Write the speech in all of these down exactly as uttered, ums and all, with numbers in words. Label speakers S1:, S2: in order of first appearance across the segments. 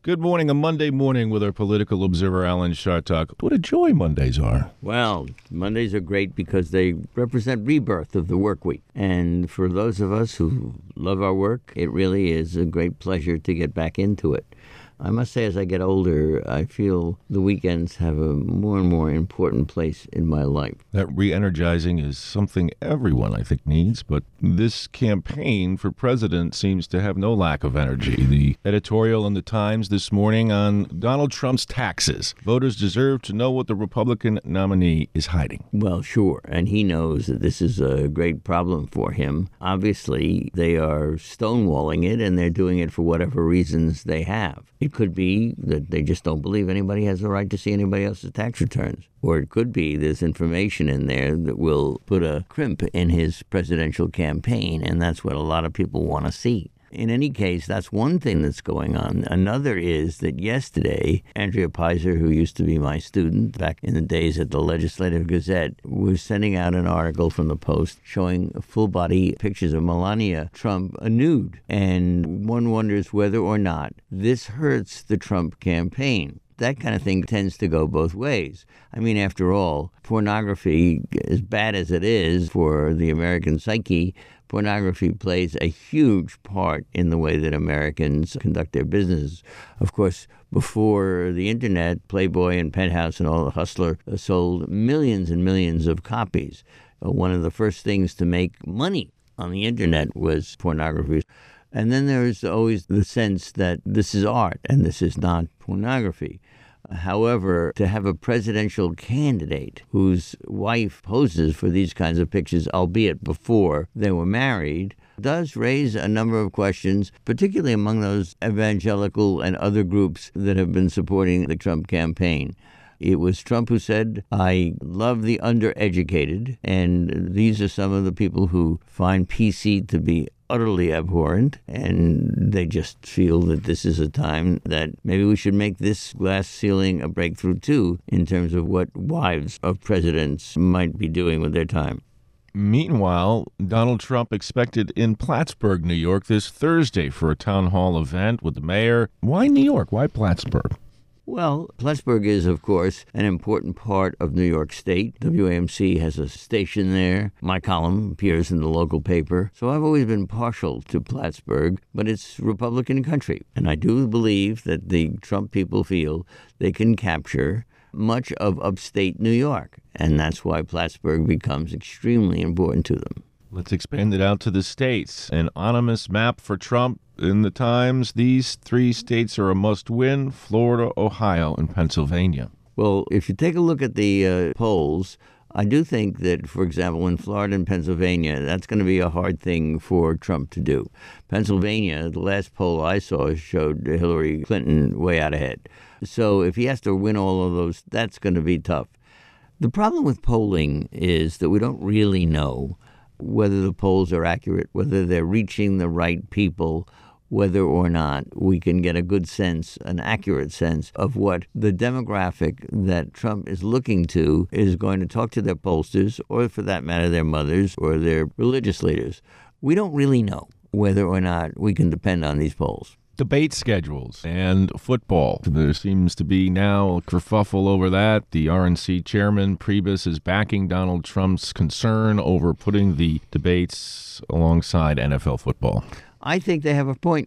S1: Good morning, a Monday morning with our political observer, Alan Chartock. What a joy Mondays are.
S2: Well, Mondays are great because they represent rebirth of the work week. And for those of us who love our work, it really is a great pleasure to get back into it. I must say, as I get older, I feel the weekends have a more and more important place in my life.
S1: That re-energizing is something everyone, I think, needs, but this campaign for president seems to have no lack of energy. The editorial in the Times this morning on Donald Trump's taxes. Voters deserve to know what the Republican nominee is hiding.
S2: Well, sure, and he knows that this is a great problem for him. Obviously, they are stonewalling it, and they're doing it for whatever reasons they have. It could be that they just don't believe anybody has the right to see anybody else's tax returns. Or it could be there's information in there that will put a crimp in his presidential campaign, and that's what a lot of people want to see. In any case, that's one thing that's going on. Another is that yesterday, Andrea Pizer, who used to be my student back in the days at the Legislative Gazette, was sending out an article from the Post showing full-body pictures of Melania Trump nude. And one wonders whether or not this hurts the Trump campaign. That kind of thing tends to go both ways. I mean, after all, pornography, as bad as it is for the American psyche, pornography plays a huge part in the way that Americans conduct their business. Of course, before the internet, Playboy and Penthouse and all the Hustler sold millions and millions of copies. One of the first things to make money on the internet was pornography. And then there's always the sense that this is art and this is not pornography. However, to have a presidential candidate whose wife poses for these kinds of pictures, albeit before they were married, does raise a number of questions, particularly among those evangelical and other groups that have been supporting the Trump campaign. It was Trump who said, I love the undereducated, and these are some of the people who find P C to be utterly abhorrent, and they just feel that this is a time that maybe we should make this glass ceiling a breakthrough too, in terms of what wives of presidents might be doing with their time.
S1: Meanwhile, Donald Trump expected in Plattsburgh, New York this Thursday for a town hall event with the mayor. Why New York? Why Plattsburgh?
S2: Well, Plattsburgh is, of course, an important part of New York State. W A M C has a station there. My column appears in the local paper. So I've always been partial to Plattsburgh, but it's Republican country. And I do believe that the Trump people feel they can capture much of upstate New York. And that's why Plattsburgh becomes extremely important to them.
S1: Let's expand it out to the states. An anonymous map for Trump in the Times. These three states are a must-win: Florida, Ohio, and Pennsylvania.
S2: Well, if you take a look at the uh, polls, I do think that, for example, in Florida and Pennsylvania, that's going to be a hard thing for Trump to do. Pennsylvania, the last poll I saw showed Hillary Clinton way out ahead. So if he has to win all of those, that's going to be tough. The problem with polling is that we don't really know whether the polls are accurate, whether they're reaching the right people, whether or not we can get a good sense, an accurate sense of what the demographic that Trump is looking to is going to talk to their pollsters, or for that matter, their mothers or their religious leaders. We don't really know whether or not we can depend on these polls.
S1: Debate schedules and football. There seems to be now a kerfuffle over that. The R N C chairman, Priebus, is backing Donald Trump's concern over putting the debates alongside N F L football.
S2: I think they have a point.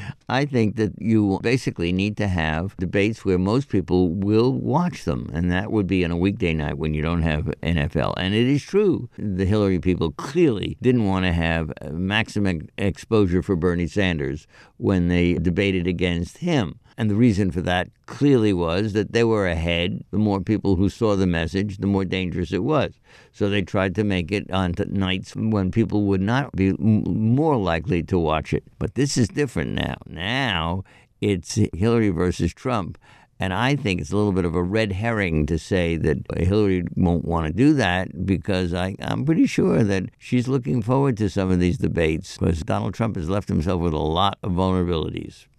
S2: I think that you basically need to have debates where most people will watch them, and that would be on a weekday night when you don't have N F L. And it is true, the Hillary people clearly didn't want to have maximum exposure for Bernie Sanders when they debated against him. And the reason for that clearly was that they were ahead. The more people who saw the message, the more dangerous it was. So they tried to make it on nights when people would not be m- more likely to watch it. But this is different now. Now it's Hillary versus Trump. And I think it's a little bit of a red herring to say that Hillary won't want to do that, because I, I'm pretty sure that she's looking forward to some of these debates, because Donald Trump has left himself with a lot of vulnerabilities.